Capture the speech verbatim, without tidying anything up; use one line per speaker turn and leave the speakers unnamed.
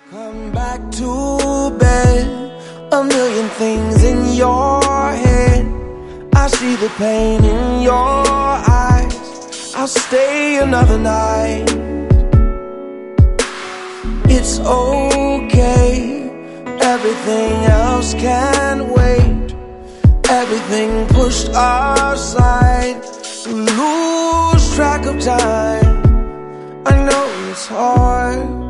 Come back to bed, a million things in your head. I see the pain in your eyes. I'll stay another night. It's okay, everything else can wait. Everything pushed aside, lose track of time. I know it's hard,